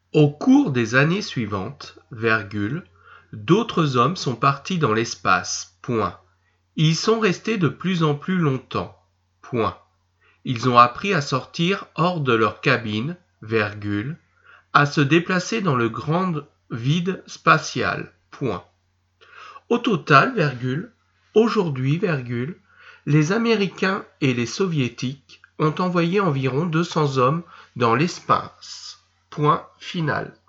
Au cours des années suivantes, d'autres hommes sont partis dans l'espace. Ils y sont restés de plus en plus longtemps. Ils ont appris à sortir hors de leur cabine, à se déplacer dans le grand vide spatial. Au total, aujourd'hui, les Américains et les Soviétiques ont envoyé environ 200 hommes dans l'espace. Point final.